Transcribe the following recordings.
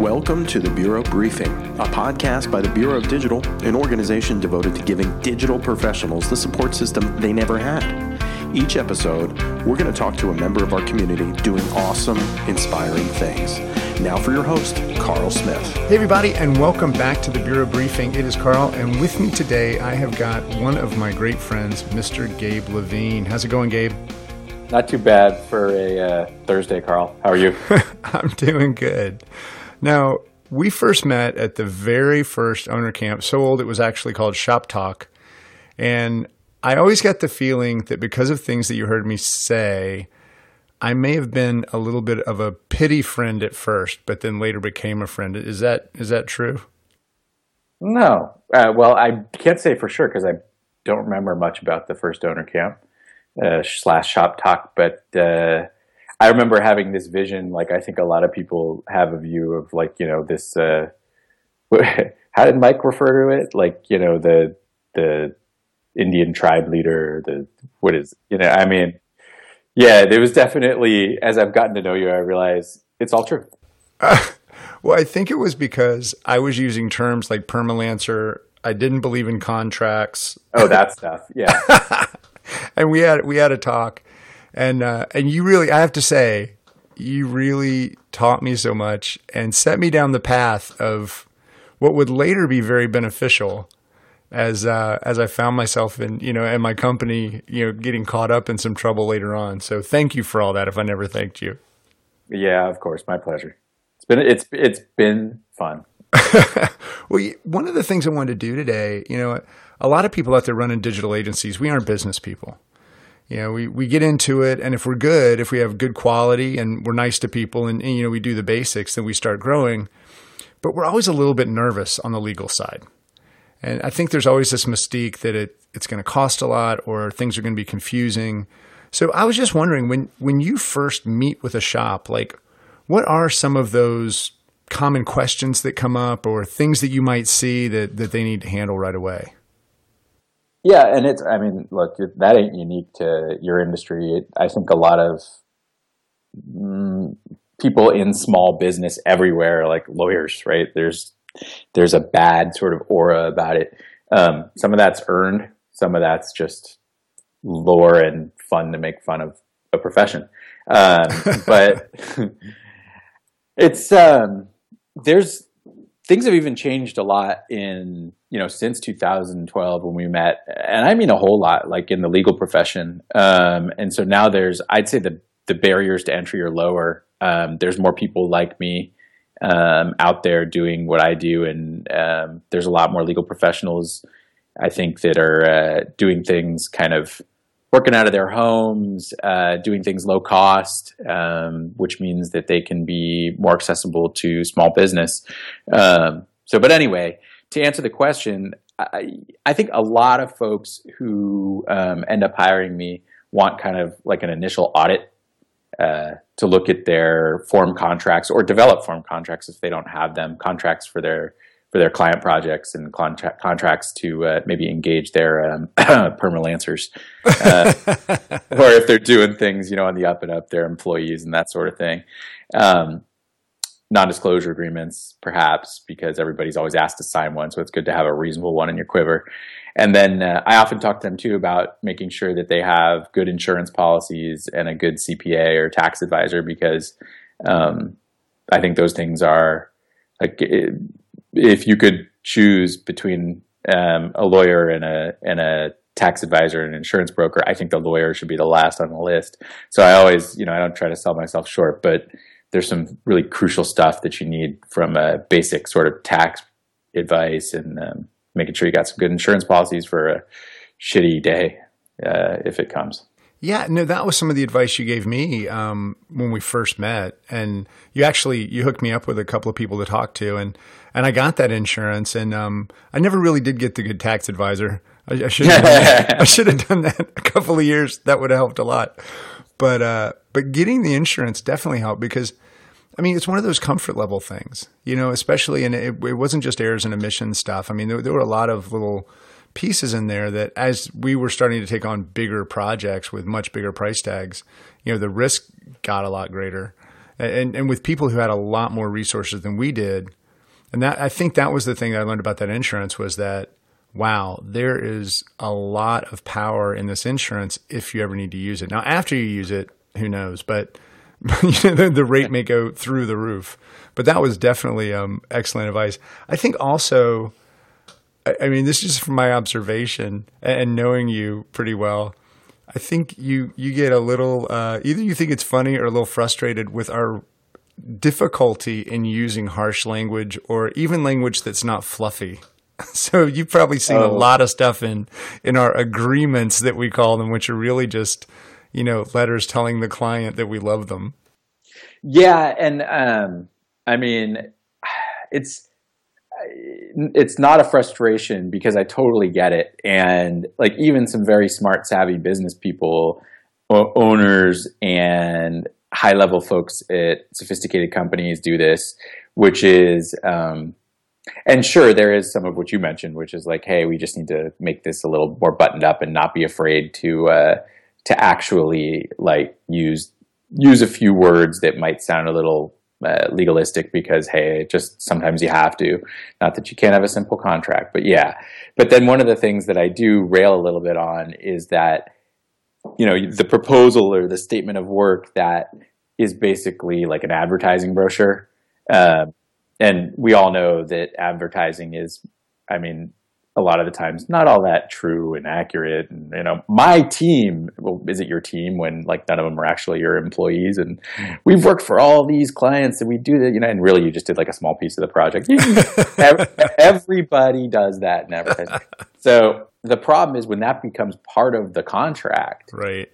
Welcome to the Bureau Briefing, a podcast by the Bureau of Digital, an organization devoted to giving digital professionals the support system they never had. Each episode, we're going to talk to a member of our community doing awesome, inspiring things. Now for your host, Carl Smith. Hey everybody, and welcome back to the Bureau Briefing. It is Carl, and with me today, I have got one of my great friends, Mr. Gabe Levine. How's it going, Gabe? Not too bad for a Thursday, Carl. How are you? I'm doing good. Now, we first met at the very first owner camp, so old it was actually called Shop Talk. And I always got the feeling that because of things that you heard me say, I may have been a little bit of a pity friend at first, but then later became a friend. Is that true? No. Well, I can't say for sure because I don't remember much about the first owner camp / Shop Talk, but I remember having this vision, like I think a lot of people have a view of, like, you know, this, how did Mike refer to it? Like, you know, the Indian tribe leader, yeah, there was definitely, as I've gotten to know you, I realize it's all true. Well, I think it was because I was using terms like permalancer. I didn't believe in contracts. Oh, that stuff. Yeah. And we had a talk. And you really, I have to say, you really taught me so much and set me down the path of what would later be very beneficial as I found myself in my company, getting caught up in some trouble later on. So thank you for all that if I never thanked you. Yeah, of course. My pleasure. It's been fun. Well, one of the things I wanted to do today, a lot of people out there running digital agencies, we aren't business people. We get into it, and if we have good quality and we're nice to people and we do the basics, then we start growing. But we're always a little bit nervous on the legal side. And I think there's always this mystique that it's going to cost a lot or things are going to be confusing. So I was just wondering, when you first meet with a shop, like, what are some of those common questions that come up or things that you might see that they need to handle right away? Yeah, and look, that ain't unique to your industry. I think a lot of people in small business everywhere, like lawyers, right? There's a bad sort of aura about it. Some of that's earned. Some of that's just lore and fun to make fun of a profession. But it's things have even changed a lot in, since 2012 when we met, and I mean a whole lot, like in the legal profession. And so now I'd say the barriers to entry are lower. There's more people like me out there doing what I do, and there's a lot more legal professionals, I think, that are doing things kind of working out of their homes, doing things low cost, which means that they can be more accessible to small business. But anyway, to answer the question, I think a lot of folks who end up hiring me want kind of like an initial audit to look at their form contracts or develop form contracts if they don't have them, contracts for their client projects and contracts to maybe engage their permalancers, or if they're doing things, on the up and up, their employees and that sort of thing. Non-disclosure agreements, perhaps, because everybody's always asked to sign one, so it's good to have a reasonable one in your quiver. And then I often talk to them, too, about making sure that they have good insurance policies and a good CPA or tax advisor, because I think those things are, like, if you could choose between a lawyer and a tax advisor and an insurance broker, I think the lawyer should be the last on the list. So I always, I don't try to sell myself short, but there's some really crucial stuff that you need from a basic sort of tax advice and making sure you got some good insurance policies for a shitty day if it comes. Yeah, no, that was some of the advice you gave me when we first met. And you hooked me up with a couple of people to talk to, and I got that insurance. And I never really did get the good tax advisor. I should have done that a couple of years. That would have helped a lot. But getting the insurance definitely helped because, it's one of those comfort level things, especially, and it wasn't just errors and emissions stuff. There were a lot of little pieces in there that as we were starting to take on bigger projects with much bigger price tags, the risk got a lot greater. and with people who had a lot more resources than we did. And that, I think that was the thing that I learned about that insurance was that, wow, there is a lot of power in this insurance if you ever need to use it. Now, after you use it, who knows? But the rate may go through the roof. But that was definitely excellent advice. I think also, I mean, this is just from my observation and knowing you pretty well. I think you get a little, either you think it's funny or a little frustrated with our difficulty in using harsh language or even language that's not fluffy. So you've probably seen a lot of stuff in our agreements that we call them, which are really just, letters telling the client that we love them. Yeah. And, I mean, it's not a frustration because I totally get it. And like even some very smart, savvy business people, owners and high-level folks at sophisticated companies do this, which is, and sure, there is some of what you mentioned, which is like, hey, we just need to make this a little more buttoned up and not be afraid to actually like use a few words that might sound a little legalistic because, hey, just sometimes you have to. Not that you can't have a simple contract, but yeah. But then one of the things that I do rail a little bit on is that, the proposal or the statement of work that is basically like an advertising brochure. And we all know that advertising is, I mean, a lot of the times not all that true and accurate. And, my team, well, is it your team when like none of them are actually your employees? And we've worked for all these clients and we do that, and really you just did like a small piece of the project. Everybody does that in advertising. So the problem is when that becomes part of the contract, right?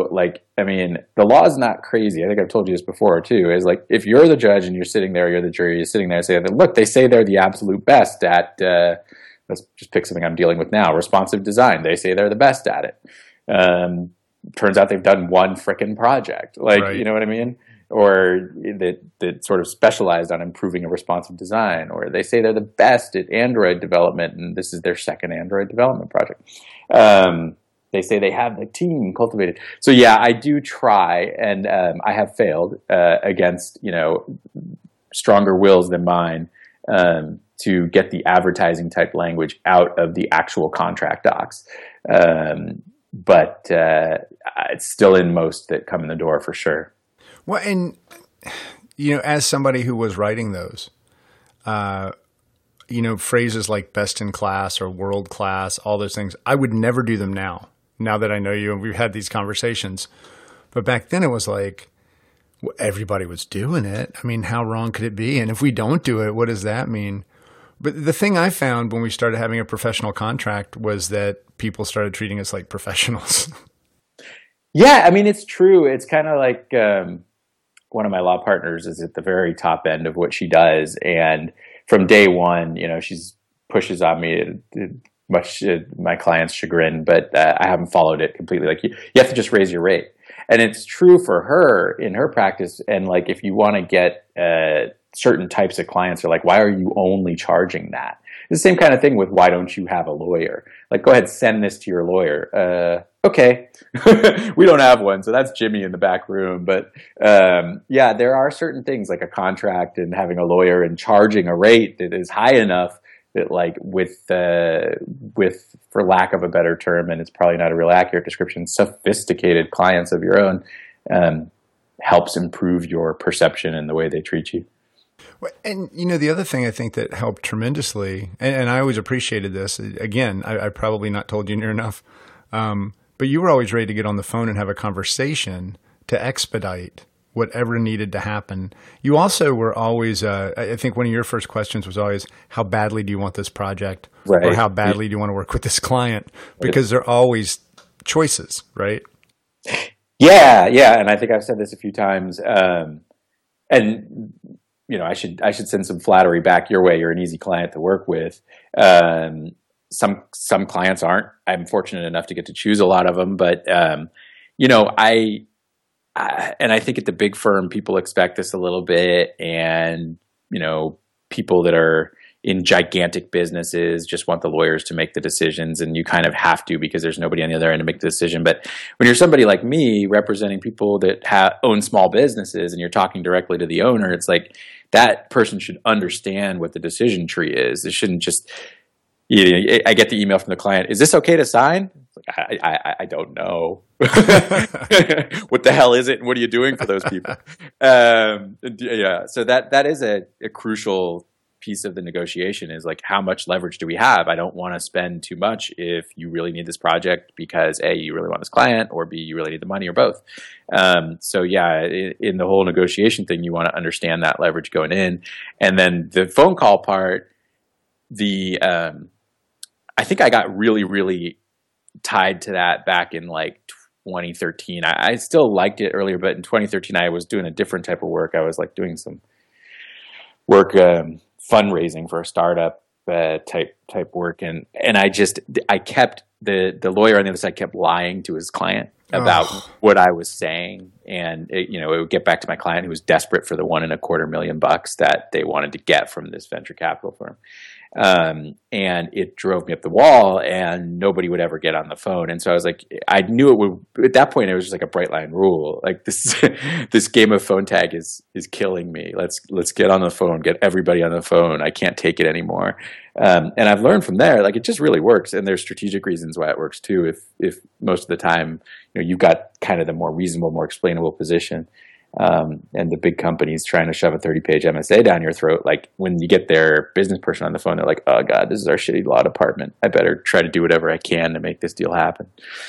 The law is not crazy. I think I've told you this before too, is like, if you're the judge and you're sitting there, you're the jury, you're sitting there and saying, look, they say they're the absolute best at, let's just pick something I'm dealing with now, responsive design. They say they're the best at it. Turns out they've done one frickin' project. Right. You know what I mean? Or that sort of specialized on improving a responsive design, or they say they're the best at Android development and this is their second Android development project. They say they have the team cultivated. So yeah, I do try, and I have failed against stronger wills than mine to get the advertising type language out of the actual contract docs. But it's still in most that come in the door for sure. Well, and as somebody who was writing those, phrases like best in class or world class, all those things, I would never do them now that I know you and we've had these conversations. But back then it was like, well, everybody was doing it. I mean, how wrong could it be? And if we don't do it, what does that mean? But the thing I found when we started having a professional contract was that people started treating us like professionals. Yeah, I mean, it's true. It's kind of like one of my law partners is at the very top end of what she does. And from day one, she's pushes on me much to my client's chagrin, but I haven't followed it completely. Like you have to just raise your rate. And it's true for her in her practice. And like, if you want to get certain types of clients, are like, why are you only charging that? It's the same kind of thing with why don't you have a lawyer? Like, go ahead, send this to your lawyer. Okay. We don't have one. So that's Jimmy in the back room. But yeah, there are certain things like a contract and having a lawyer and charging a rate that is high enough that like with for lack of a better term, and it's probably not a real accurate description, sophisticated clients of your own helps improve your perception and the way they treat you. And, the other thing I think that helped tremendously, and I always appreciated this, again, I probably not told you near enough, but you were always ready to get on the phone and have a conversation to expedite whatever needed to happen. You also were always, I think one of your first questions was always, how badly do you want this project? Right. Or how badly do you want to work with this client? Because they're always choices, right? Yeah. And I think I've said this a few times. And I should send some flattery back your way. You're an easy client to work with. Some clients aren't. I'm fortunate enough to get to choose a lot of them, but I think at the big firm, people expect this a little bit, and people that are in gigantic businesses just want the lawyers to make the decisions, and you kind of have to because there's nobody on the other end to make the decision. But when you're somebody like me representing people that own small businesses and you're talking directly to the owner, it's like that person should understand what the decision tree is. It shouldn't just, I get the email from the client, is this okay to sign? I don't know. What the hell is it? And what are you doing for those people? So that is a crucial piece of the negotiation, is like, how much leverage do we have? I don't want to spend too much if you really need this project because A, you really want this client, or B, you really need the money, or both. In the whole negotiation thing, you want to understand that leverage going in. And then the phone call part, I think I got really, really tied to that back in like 2013. I still liked it earlier, but in 2013, I was doing a different type of work. I was like doing some work, fundraising for a startup type work, and I kept the lawyer on the other side kept lying to his client about what I was saying, and it would get back to my client who was desperate for the $1.25 million that they wanted to get from this venture capital firm. And it drove me up the wall, and nobody would ever get on the phone. And so I was like, I knew it would, at that point, it was just like a bright line rule. Like this game of phone tag is killing me. Let's get on the phone, get everybody on the phone. I can't take it anymore. And I've learned from there, like, it just really works. And there's strategic reasons why it works too. If most of the time, you've got kind of the more reasonable, more explainable position. And the big companies trying to shove a 30-page MSA down your throat, like when you get their business person on the phone, they're like, oh God, this is our shitty law department. I better try to do whatever I can to make this deal happen.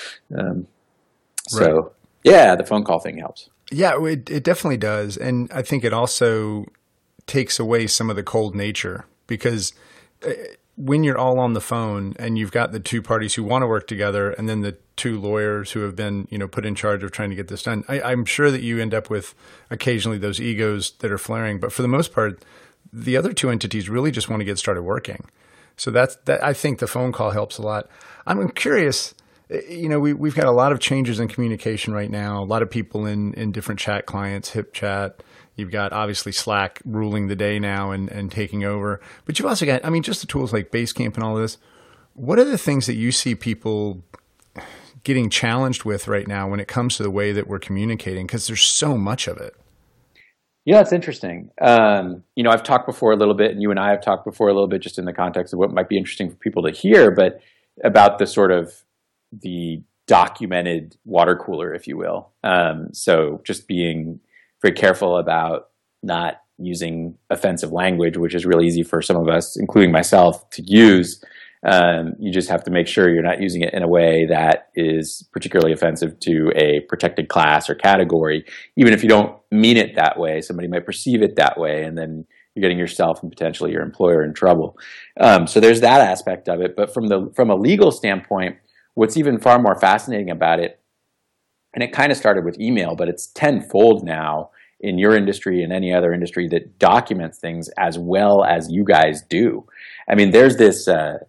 The phone call thing helps. Yeah, it definitely does. And I think it also takes away some of the cold nature, because when you're all on the phone and you've got the two parties who want to work together, and then the two lawyers who have been, put in charge of trying to get this done, I'm sure that you end up with occasionally those egos that are flaring. But for the most part, the other two entities really just want to get started working. So that I think the phone call helps a lot. I'm curious, we've got a lot of changes in communication right now. A lot of people in different chat clients, HipChat. You've got obviously Slack ruling the day now and taking over. But you've also got, just the tools like Basecamp and all of this. What are the things that you see people getting challenged with right now when it comes to the way that we're communicating? Because there's so much of it. Yeah, it's interesting. I've talked before a little bit, and you and I have talked before a little bit, just in the context of what might be interesting for people to hear, but about the sort of the documented water cooler, if you will. So just being very careful about not using offensive language, which is really easy for some of us, including myself, to use. You just have to make sure you're not using it in a way that is particularly offensive to a protected class or category. Even if you don't mean it that way, somebody might perceive it that way, and then you're getting yourself and potentially your employer in trouble. So there's that aspect of it. But from a legal standpoint, what's even far more fascinating about it, and it kind of started with email, but it's tenfold now in your industry and any other industry that documents things as well as you guys do. There's this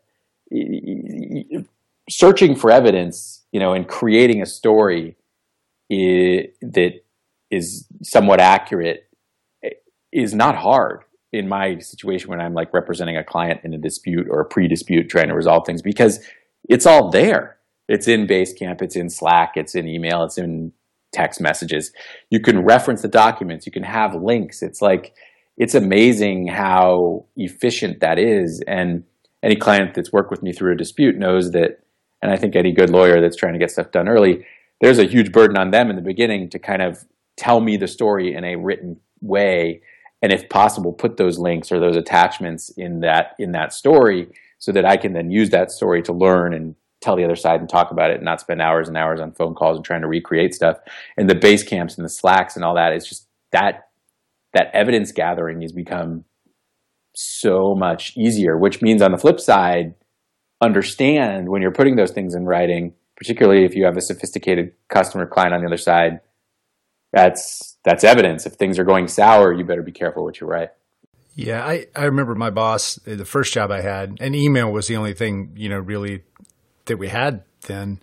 searching for evidence, and creating a story that is somewhat accurate is not hard in my situation when I'm like representing a client in a dispute or a pre-dispute trying to resolve things, because it's all there. It's in Basecamp, it's in Slack, it's in email, it's in text messages. You can reference the documents, you can have links. It's amazing how efficient that is. And any client that's worked with me through a dispute knows that, and I think any good lawyer that's trying to get stuff done early, there's a huge burden on them in the beginning to kind of tell me the story in a written way. And if possible, put those links or those attachments in that story so that I can then use that story to learn and tell the other side and talk about it and not spend hours and hours on phone calls and trying to recreate stuff. And the Basecamps and the Slacks and all that, it's just that evidence gathering has become so much easier, which means on the flip side, understand when you're putting those things in writing, particularly if you have a sophisticated customer client on the other side, that's evidence. If things are going sour, you better be careful what you write. Yeah, I remember my boss, the first job I had, and email was the only thing, really that we had then.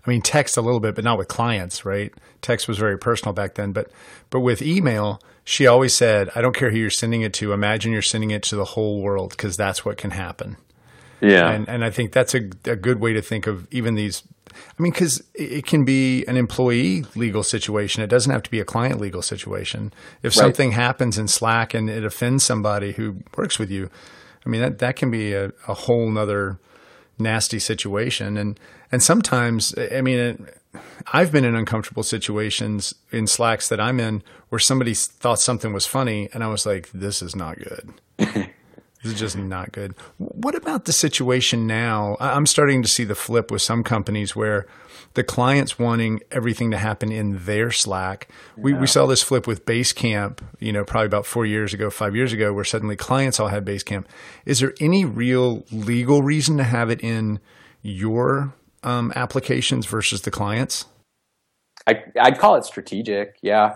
mean, text a little bit, but not with clients, right? Text was very personal back then. But with email, she always said, I don't care who you're sending it to. Imagine you're sending it to the whole world, because that's what can happen. Yeah. And I think that's a good way to think of even these. I mean, because it can be an employee legal situation. It doesn't have to be a client legal situation. If something happens in Slack and it offends somebody who works with you, I mean, that can be a whole nother nasty situation. And sometimes, I mean, I've been in uncomfortable situations in Slacks that I'm in where somebody thought something was funny, and I was like, this is not good. This is just not good. What about the situation now? I'm starting to see the flip with some companies where the client's wanting everything to happen in their Slack. We saw this flip with Basecamp, probably about 5 years ago, where suddenly clients all had Basecamp. Is there any real legal reason to have it in your applications versus the clients? I'd call it strategic. Yeah.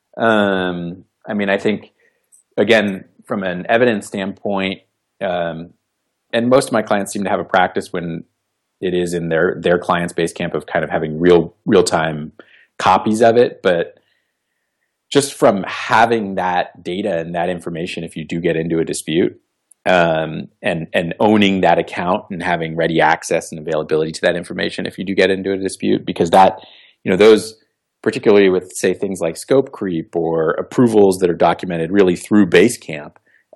I mean, I think, again, from an evidence standpoint, and most of my clients seem to have a practice when it is in their client's Basecamp of kind of having real-time copies of it. But just from having that data and that information, if you do get into a dispute, and owning that account and having ready access and availability to that information if you do get into a dispute, because that, those, particularly with, say, things like scope creep or approvals that are documented really through Basecamp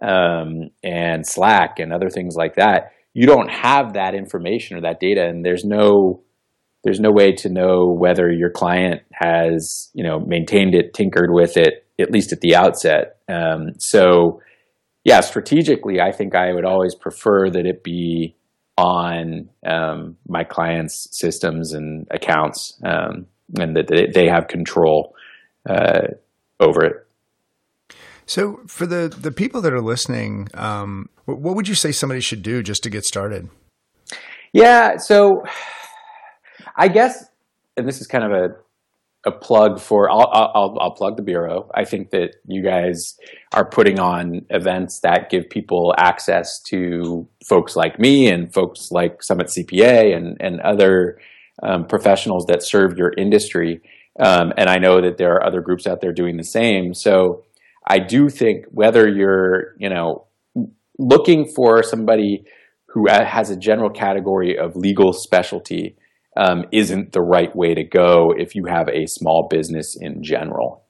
and Slack and other things like that, you don't have that information or that data, and there's no way to know whether your client has, maintained it, tinkered with it, at least at the outset. So, yeah, strategically, I think I would always prefer that it be on my clients' systems and accounts, and that they have control over it. So for the people that are listening, what would you say somebody should do just to get started? Yeah, so I guess, and this is kind of a plug for, I'll plug the Bureau. I think that you guys are putting on events that give people access to folks like me and folks like Summit CPA and other professionals that serve your industry. And I know that there are other groups out there doing the same. So I do think whether you're, looking for somebody who has a general category of legal specialty isn't the right way to go if you have a small business in general.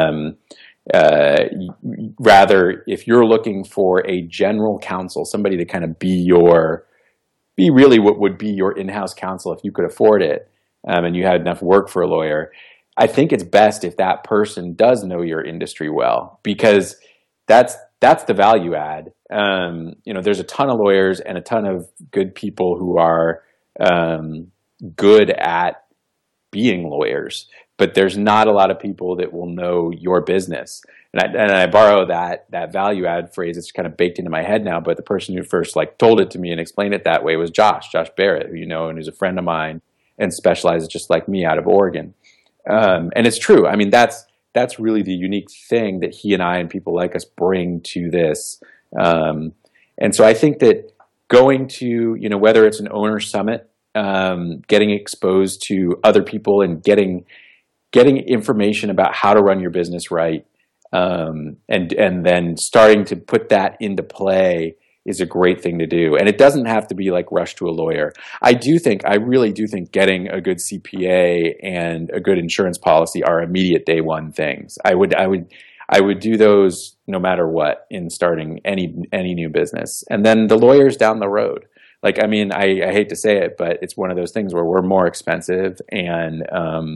Rather, if you're looking for a general counsel, somebody to kind of be really what would be your in-house counsel if you could afford it, and you had enough work for a lawyer, I think it's best if that person does know your industry well, because that's the value add. There's a ton of lawyers and a ton of good people who are good at being lawyers, but there's not a lot of people that will know your business. And I borrow that value add phrase. It's kind of baked into my head now, but the person who first told it to me and explained it that way was Josh Barrett, who and who's a friend of mine and specializes just like me out of Oregon. And it's true. I mean, that's really the unique thing that he and I and people like us bring to this. And so I think that going to, whether it's an owner summit, getting exposed to other people and getting information about how to run your business right, and then starting to put that into play is a great thing to do. And it doesn't have to be like rush to a lawyer. I really do think getting a good CPA and a good insurance policy are immediate day one things. I would do those no matter what in starting any new business. And then the lawyers down the road. I hate to say it, but it's one of those things where we're more expensive, and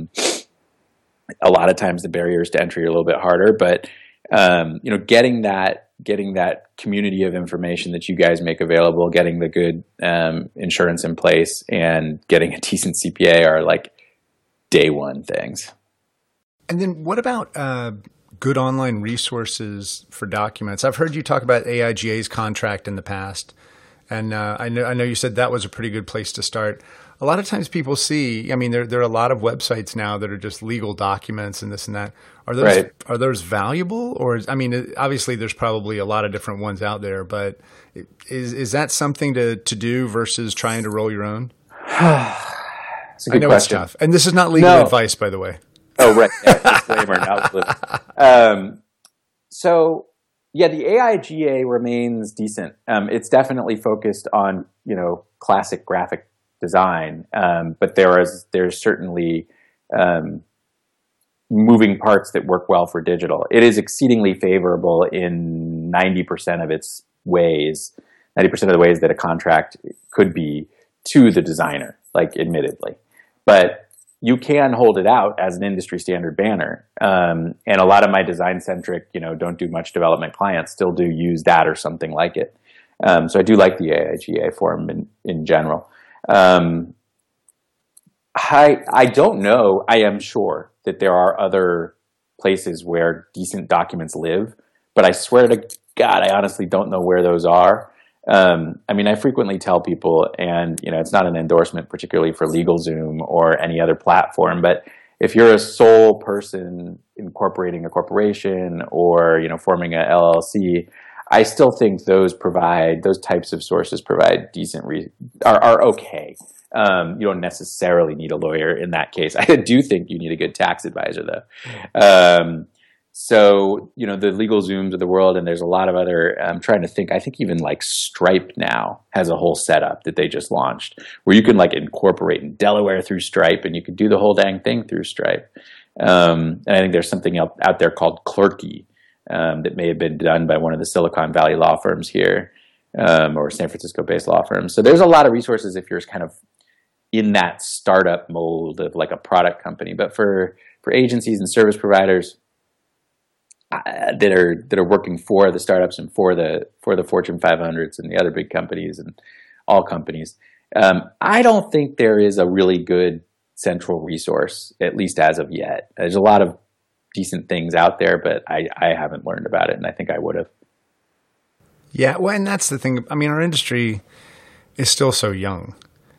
a lot of times the barriers to entry are a little bit harder. But getting that community of information that you guys make available, getting the good insurance in place, and getting a decent CPA are day one things. And then what about good online resources for documents? I've heard you talk about AIGA's contract in the past. And I know you said that was a pretty good place to start. A lot of times people see, there are a lot of websites now that are just legal documents and this and that. Are those valuable? Or, obviously there's probably a lot of different ones out there, but is that something to do versus trying to roll your own? It's a good I know question. it's tough. And this is not legal advice, by the way. Oh, right. Yeah, disclaimer. So, yeah, the AIGA remains decent. It's definitely focused on, classic graphic design, but there's certainly moving parts that work well for digital. It is exceedingly favorable in 90% of its ways, 90% of the ways that a contract could be to the designer, like admittedly. But you can hold it out as an industry standard banner. And a lot of my design centric, don't do much development clients still do use that or something like it. So I do like the AIGA form in general. I don't know. I am sure that there are other places where decent documents live, but I swear to God, I honestly don't know where those are. I frequently tell people, and it's not an endorsement particularly for LegalZoom or any other platform, but if you're a sole person incorporating a corporation or forming a LLC, I still think those types of sources provide decent are okay. You don't necessarily need a lawyer in that case. I do think you need a good tax advisor, though. So, the LegalZooms of the world, and there's a lot of other, I'm trying to think, I think even like Stripe now has a whole setup that they just launched where you can like incorporate in Delaware through Stripe and you can do the whole dang thing through Stripe. And I think there's something else out there called Clerky that may have been done by one of the Silicon Valley law firms here or San Francisco-based law firms. So there's a lot of resources if you're kind of in that startup mold of like a product company. But for agencies and service providers, that are working for the startups and for the Fortune 500s and the other big companies and all companies, I don't think there is a really good central resource, at least as of yet. There's a lot of decent things out there, but I haven't learned about it, and I think I would have. Yeah, well, and that's the thing. Our industry is still so young.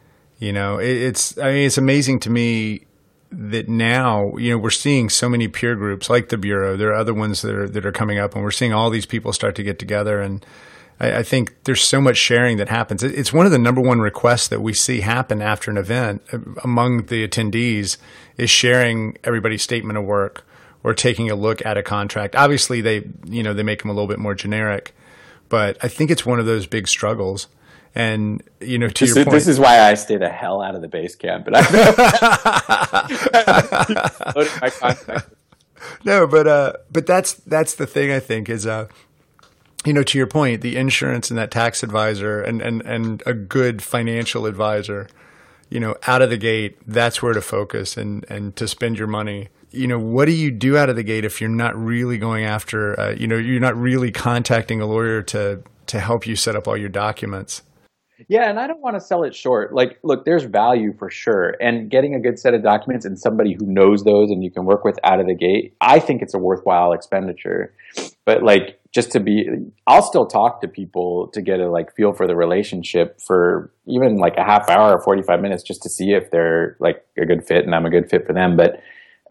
It's amazing to me that now, we're seeing so many peer groups like the Bureau. There are other ones that are coming up, and we're seeing all these people start to get together. And I think there's so much sharing that happens. It's one of the number one requests that we see happen after an event among the attendees is sharing everybody's statement of work or taking a look at a contract. Obviously, they make them a little bit more generic, but I think it's one of those big struggles. And, to your point. This is why I stay the hell out of the base camp. But No, but that's the thing, I think, is, to your point, the insurance and that tax advisor and a good financial advisor, out of the gate, that's where to focus and to spend your money. What do you do out of the gate if you're not really going after, you're not really contacting a lawyer to help you set up all your documents? Yeah, and I don't want to sell it short. Like, look, there's value for sure. And getting a good set of documents and somebody who knows those and you can work with out of the gate, I think it's a worthwhile expenditure. But like, I'll still talk to people to get a like feel for the relationship for even like a half hour or 45 minutes just to see if they're like a good fit and I'm a good fit for them. But,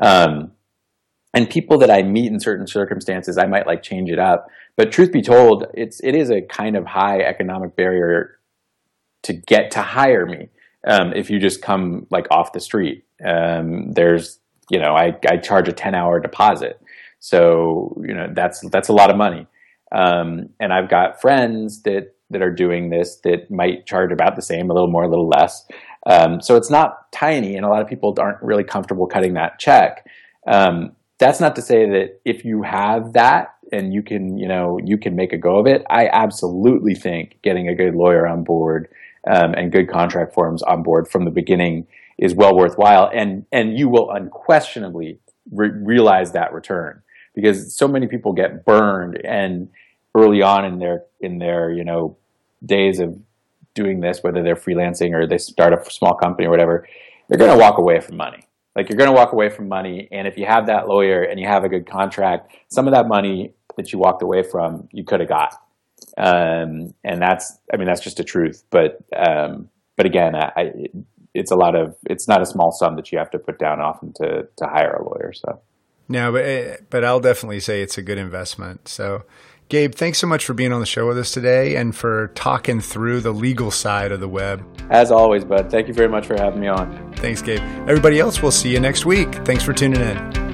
and people that I meet in certain circumstances, I might like change it up. But truth be told, it is a kind of high economic barrier to get to hire me if you just come like off the street. There's, I charge a 10-hour deposit. So, that's a lot of money. And I've got friends that are doing this that might charge about the same, a little more, a little less. So it's not tiny, and a lot of people aren't really comfortable cutting that check. That's not to say that if you have that and you can make a go of it, I absolutely think getting a good lawyer on board and good contract forms on board from the beginning is well worthwhile, and you will unquestionably realize that return, because so many people get burned and early on in their days of doing this, whether they're freelancing or they start a small company or whatever, they're going to walk away from money. Like, you're going to walk away from money, and if you have that lawyer and you have a good contract, some of that money that you walked away from, you could have got. And that's just the truth. But again, it's not a small sum that you have to put down often to hire a lawyer. So no, but I'll definitely say it's a good investment. So Gabe, thanks so much for being on the show with us today and for talking through the legal side of the web. As always, bud. Thank you very much for having me on. Thanks, Gabe. Everybody else, we'll see you next week. Thanks for tuning in.